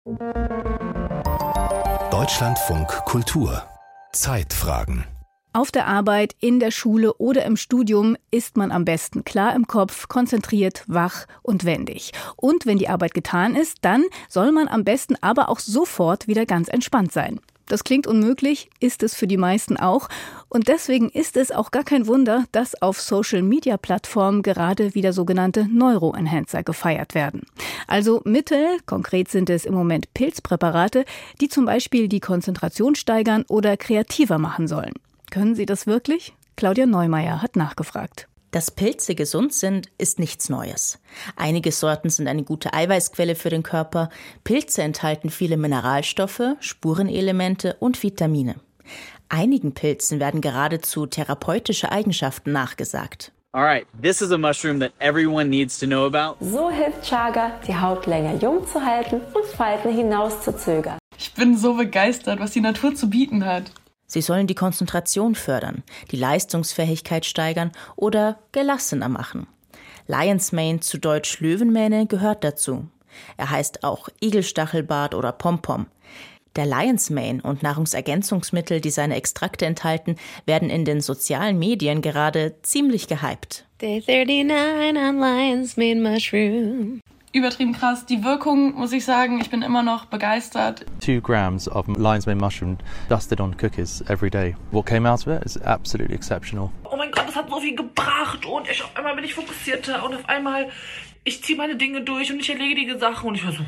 Deutschlandfunk Kultur Zeitfragen. Auf der Arbeit, in der Schule oder im Studium ist man am besten klar im Kopf, konzentriert, wach und wendig. Und wenn die Arbeit getan ist, dann soll man am besten aber auch sofort wieder ganz entspannt sein. Das klingt unmöglich, ist es für die meisten auch. Und deswegen ist es auch gar kein Wunder, dass auf Social-Media-Plattformen gerade wieder sogenannte Neuroenhancer gefeiert werden. Also Mittel, konkret sind es im Moment Pilzpräparate, die zum Beispiel die Konzentration steigern oder kreativer machen sollen. Können sie das wirklich? Claudia Neumeier hat nachgefragt. Dass Pilze gesund sind, ist nichts Neues. Einige Sorten sind eine gute Eiweißquelle für den Körper. Pilze enthalten viele Mineralstoffe, Spurenelemente und Vitamine. Einigen Pilzen werden geradezu therapeutische Eigenschaften nachgesagt. Alright, this is a mushroom that everyone needs to know about. So hilft Chaga, die Haut länger jung zu halten und Falten hinauszuzögern. Ich bin so begeistert, was die Natur zu bieten hat. Sie sollen die Konzentration fördern, die Leistungsfähigkeit steigern oder gelassener machen. Lion's Mane, zu Deutsch Löwenmähne, gehört dazu. Er heißt auch Igelstachelbart oder Pompom. Der Lion's Mane und Nahrungsergänzungsmittel, die seine Extrakte enthalten, werden in den sozialen Medien gerade ziemlich gehypt. Day 39 on Lion's Mane Mushroom. Übertrieben krass. Die Wirkung, muss ich sagen, ich bin immer noch begeistert. 2 grams of lion's mane mushroom dusted on cookies every day. What came out of it is absolutely exceptional. Oh mein Gott, das hat so viel gebracht und auf einmal bin ich fokussierter und auf einmal, ich ziehe meine Dinge durch und ich erledige die Sachen und ich war so,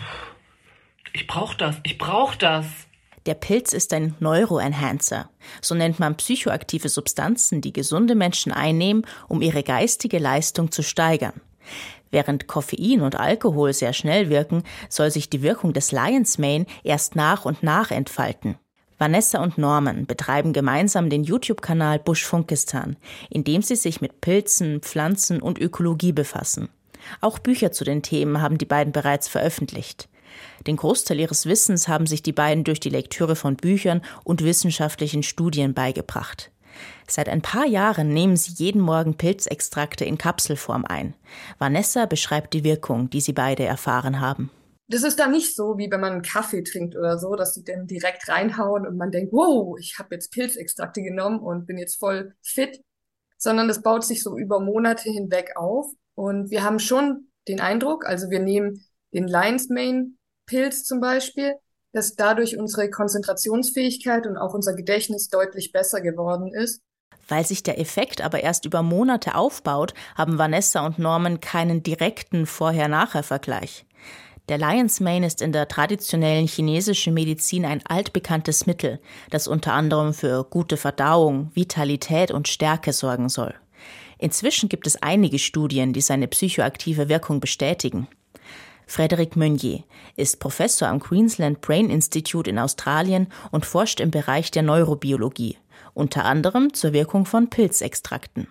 ich brauche das. Der Pilz ist ein Neuroenhancer. So nennt man psychoaktive Substanzen, die gesunde Menschen einnehmen, um ihre geistige Leistung zu steigern. Während Koffein und Alkohol sehr schnell wirken, soll sich die Wirkung des Lion's Mane erst nach und nach entfalten. Vanessa und Norman betreiben gemeinsam den YouTube-Kanal Buschfunkistan, in dem sie sich mit Pilzen, Pflanzen und Ökologie befassen. Auch Bücher zu den Themen haben die beiden bereits veröffentlicht. Den Großteil ihres Wissens haben sich die beiden durch die Lektüre von Büchern und wissenschaftlichen Studien beigebracht. Seit ein paar Jahren nehmen sie jeden Morgen Pilzextrakte in Kapselform ein. Vanessa beschreibt die Wirkung, die sie beide erfahren haben. Das ist dann nicht so, wie wenn man einen Kaffee trinkt oder so, dass sie dann direkt reinhauen und man denkt, wow, ich habe jetzt Pilzextrakte genommen und bin jetzt voll fit, sondern das baut sich so über Monate hinweg auf. Und wir haben schon den Eindruck, also wir nehmen den Lion's Mane Pilz zum Beispiel, dass dadurch unsere Konzentrationsfähigkeit und auch unser Gedächtnis deutlich besser geworden ist. Weil sich der Effekt aber erst über Monate aufbaut, haben Vanessa und Norman keinen direkten Vorher-Nachher-Vergleich. Der Lion's Mane ist in der traditionellen chinesischen Medizin ein altbekanntes Mittel, das unter anderem für gute Verdauung, Vitalität und Stärke sorgen soll. Inzwischen gibt es einige Studien, die seine psychoaktive Wirkung bestätigen. Frédéric Meunier ist Professor am Queensland Brain Institute in Australien und forscht im Bereich der Neurobiologie, unter anderem zur Wirkung von Pilzextrakten.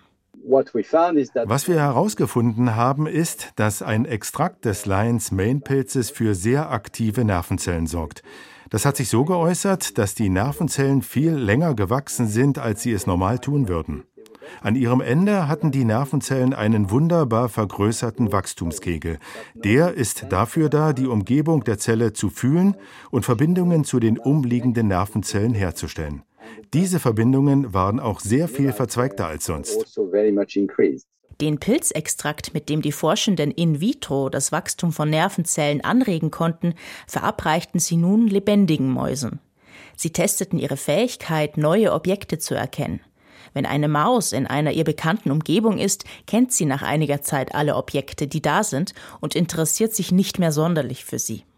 Was wir herausgefunden haben, ist, dass ein Extrakt des Lion's Mane Pilzes für sehr aktive Nervenzellen sorgt. Das hat sich so geäußert, dass die Nervenzellen viel länger gewachsen sind, als sie es normal tun würden. An ihrem Ende hatten die Nervenzellen einen wunderbar vergrößerten Wachstumskegel. Der ist dafür da, die Umgebung der Zelle zu fühlen und Verbindungen zu den umliegenden Nervenzellen herzustellen. Diese Verbindungen waren auch sehr viel verzweigter als sonst. Den Pilzextrakt, mit dem die Forschenden in vitro das Wachstum von Nervenzellen anregen konnten, verabreichten sie nun lebendigen Mäusen. Sie testeten ihre Fähigkeit, neue Objekte zu erkennen. Wenn eine Maus in einer ihr bekannten Umgebung ist, kennt sie nach einiger Zeit alle Objekte, die da sind, und interessiert sich nicht mehr sonderlich für sie.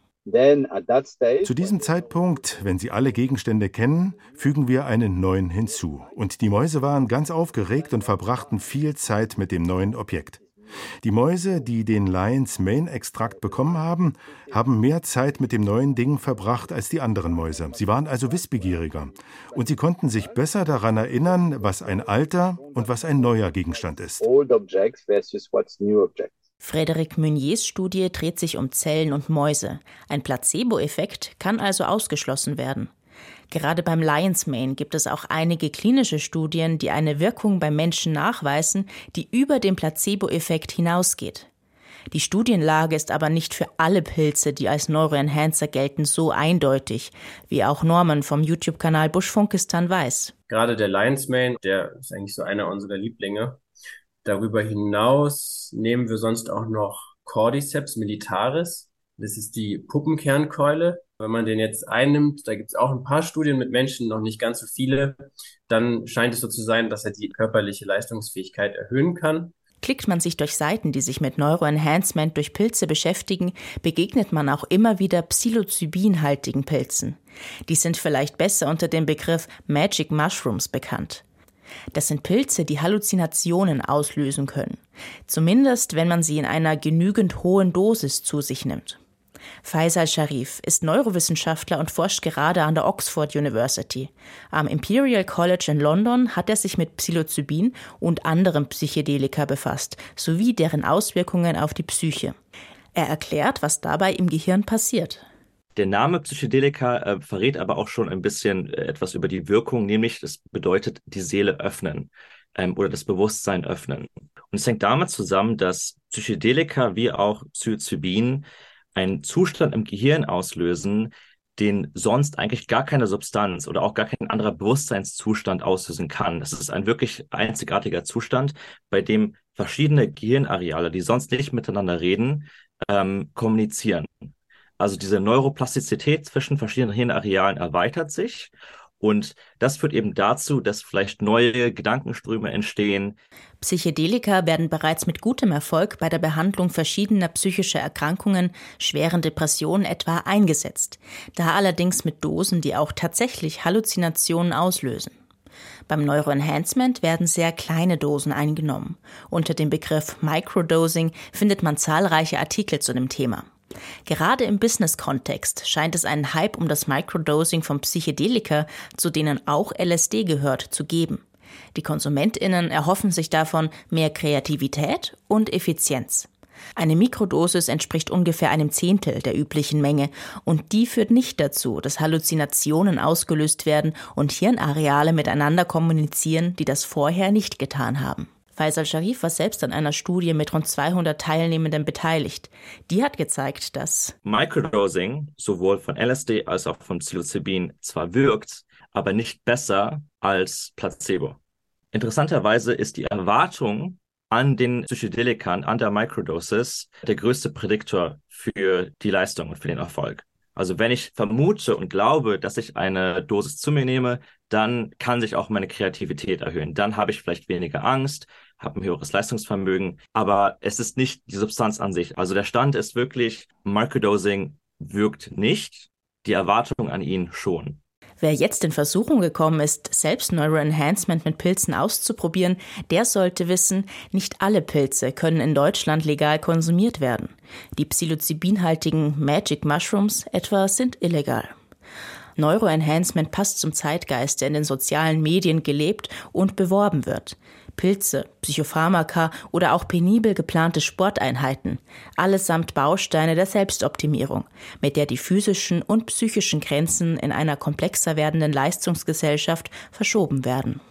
Zu diesem Zeitpunkt, wenn sie alle Gegenstände kennen, fügen wir einen neuen hinzu. Und die Mäuse waren ganz aufgeregt und verbrachten viel Zeit mit dem neuen Objekt. Die Mäuse, die den Lion's Mane Extrakt bekommen haben, haben mehr Zeit mit dem neuen Ding verbracht als die anderen Mäuse. Sie waren also wissbegieriger. Und sie konnten sich besser daran erinnern, was ein alter und was ein neuer Gegenstand ist. Frédéric Meuniers Studie dreht sich um Zellen und Mäuse. Ein Placebo-Effekt kann also ausgeschlossen werden. Gerade beim Lion's Mane gibt es auch einige klinische Studien, die eine Wirkung beim Menschen nachweisen, die über den Placebo-Effekt hinausgeht. Die Studienlage ist aber nicht für alle Pilze, die als Neuroenhancer gelten, so eindeutig, wie auch Norman vom YouTube-Kanal Buschfunkistan weiß. Gerade der Lion's Mane, der ist eigentlich so einer unserer Lieblinge. Darüber hinaus nehmen wir sonst auch noch Cordyceps militaris. Das ist die Puppenkernkeule. Wenn man den jetzt einnimmt, da gibt es auch ein paar Studien mit Menschen, noch nicht ganz so viele, dann scheint es so zu sein, dass er die körperliche Leistungsfähigkeit erhöhen kann. Klickt man sich durch Seiten, die sich mit Neuroenhancement durch Pilze beschäftigen, begegnet man auch immer wieder psilocybinhaltigen Pilzen. Die sind vielleicht besser unter dem Begriff Magic Mushrooms bekannt. Das sind Pilze, die Halluzinationen auslösen können. Zumindest, wenn man sie in einer genügend hohen Dosis zu sich nimmt. Faisal Sharif ist Neurowissenschaftler und forscht gerade an der Oxford University. Am Imperial College in London hat er sich mit Psilocybin und anderen Psychedelika befasst, sowie deren Auswirkungen auf die Psyche. Er erklärt, was dabei im Gehirn passiert. Der Name Psychedelika verrät aber auch schon ein bisschen etwas über die Wirkung, nämlich das bedeutet die Seele öffnen oder das Bewusstsein öffnen. Und es hängt damit zusammen, dass Psychedelika wie auch Psilocybin einen Zustand im Gehirn auslösen, den sonst eigentlich gar keine Substanz oder auch gar kein anderer Bewusstseinszustand auslösen kann. Das ist ein wirklich einzigartiger Zustand, bei dem verschiedene Gehirnareale, die sonst nicht miteinander reden, kommunizieren. Also diese Neuroplastizität zwischen verschiedenen Hirnarealen erweitert sich. Und das führt eben dazu, dass vielleicht neue Gedankenströme entstehen. Psychedelika werden bereits mit gutem Erfolg bei der Behandlung verschiedener psychischer Erkrankungen, schweren Depressionen etwa, eingesetzt. Da allerdings mit Dosen, die auch tatsächlich Halluzinationen auslösen. Beim Neuroenhancement werden sehr kleine Dosen eingenommen. Unter dem Begriff Microdosing findet man zahlreiche Artikel zu dem Thema. Gerade im Business-Kontext scheint es einen Hype um das Microdosing von Psychedelika, zu denen auch LSD gehört, zu geben. Die KonsumentInnen erhoffen sich davon mehr Kreativität und Effizienz. Eine Mikrodosis entspricht ungefähr 1/10 der üblichen Menge und die führt nicht dazu, dass Halluzinationen ausgelöst werden und Hirnareale miteinander kommunizieren, die das vorher nicht getan haben. Faisal Sharif war selbst an einer Studie mit rund 200 Teilnehmenden beteiligt. Die hat gezeigt, dass Microdosing sowohl von LSD als auch von Psilocybin zwar wirkt, aber nicht besser als Placebo. Interessanterweise ist die Erwartung an den Psychedelikern, an der Microdosis, der größte Prädiktor für die Leistung und für den Erfolg. Also wenn ich vermute und glaube, dass ich eine Dosis zu mir nehme, dann kann sich auch meine Kreativität erhöhen. Dann habe ich vielleicht weniger Angst, habe ein höheres Leistungsvermögen, aber es ist nicht die Substanz an sich. Also der Stand ist wirklich, Microdosing wirkt nicht, die Erwartung an ihn schon. Wer jetzt in Versuchung gekommen ist, selbst Neuroenhancement mit Pilzen auszuprobieren, der sollte wissen, nicht alle Pilze können in Deutschland legal konsumiert werden. Die psilocybinhaltigen Magic Mushrooms etwa sind illegal. Neuroenhancement passt zum Zeitgeist, der in den sozialen Medien gelebt und beworben wird. Pilze, Psychopharmaka oder auch penibel geplante Sporteinheiten, allesamt Bausteine der Selbstoptimierung, mit der die physischen und psychischen Grenzen in einer komplexer werdenden Leistungsgesellschaft verschoben werden.